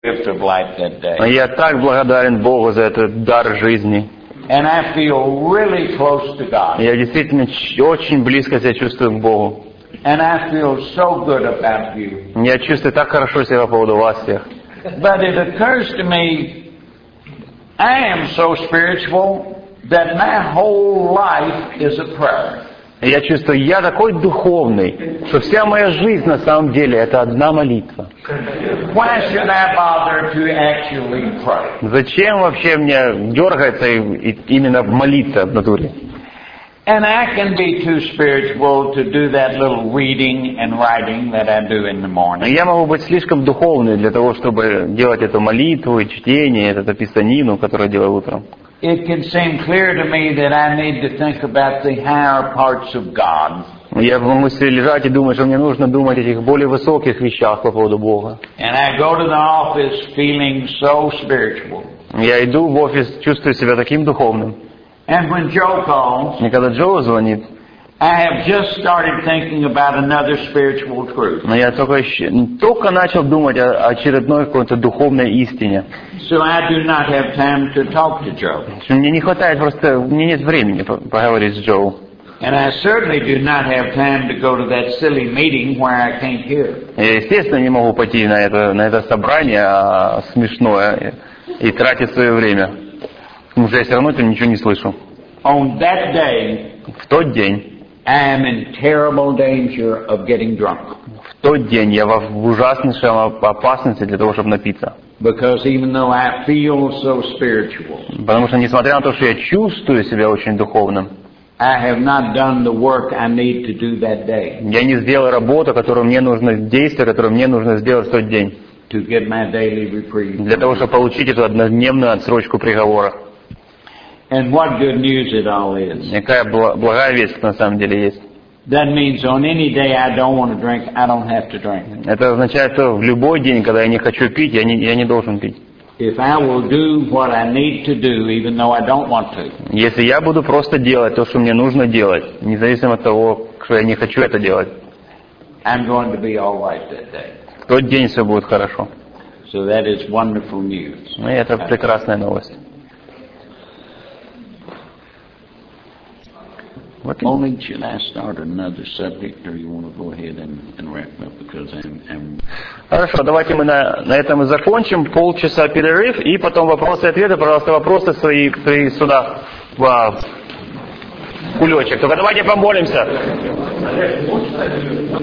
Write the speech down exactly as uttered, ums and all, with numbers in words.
gift of life that day. Я так благодарен Богу за этот дар жизни. And I feel really close to God. Я действительно очень близко себя чувствую к Богу. And I feel so good about you. Я чувствую так хорошо себя по поводу вас всех. But it occurs to me, I am so spiritual that my whole life is a prayer. Я чувствую, я такой духовный, что вся моя жизнь на самом деле это одна молитва. Why should I bother to actually pray? Зачем вообще мне дергаться и, и именно молиться в натуре? And I can be too spiritual to do that little reading and writing that I do in the morning. Я могу быть слишком духовный для того, чтобы делать эту молитву и чтение, эту писанину, которую я делаю утром. It can seem clear to me that I need to think about the higher parts of God. Я могу себе лежать и думать, что мне нужно думать о этих более высоких вещах по поводу Бога. And I go to the office feeling so spiritual. Я иду в офис, чувствую себя таким духовным. And when Joe calls, И когда Джо звонит, I have just started thinking about another spiritual truth. но я только, еще, только начал думать о очередной какой-то духовной истине. So I do not have time to talk to Joe. Мне не хватает просто, мне нет времени поговорить с Джо. And I certainly do not have time to go to that silly meeting where I can't hear. Я, естественно, не могу пойти на это, на это собрание а, смешное и, и тратить свое время. Потому что я все равно там ничего не слышу. On that day, В тот день, I am in terrible danger of getting drunk. в тот день я в ужаснейшей опасности для того, чтобы напиться. Because even though I feel so spiritual, Потому что, несмотря на то, что я чувствую себя очень духовным, I have not done the work I need to do that day я не сделал работу, которую мне нужно, действие, которое мне нужно сделать в тот день, to get my daily reprieve. для того, чтобы получить эту однодневную отсрочку приговора. And what good news it all is. Какая бла- благая весть на самом деле есть. That means on any day I don't want to drink, I don't have to drink. Это означает, что в любой день, когда я не хочу пить, я не, я не должен пить. If I will do what I need to do, even though I don't want to, Если я буду просто делать то, что мне нужно делать, независимо от того, что я не хочу это делать, I'm going to be all right that day. в тот день все будет хорошо. So that is wonderful news. И это прекрасная новость. What is- Only should I start another subject, or you want to go ahead and, and wrap up because I'm, I'm Хорошо, давайте мы на, на этом и закончим. Полчаса перерыв, и потом вопросы и ответы. Пожалуйста, вопросы свои, свои сюда, в кулечек. Только давайте помолимся.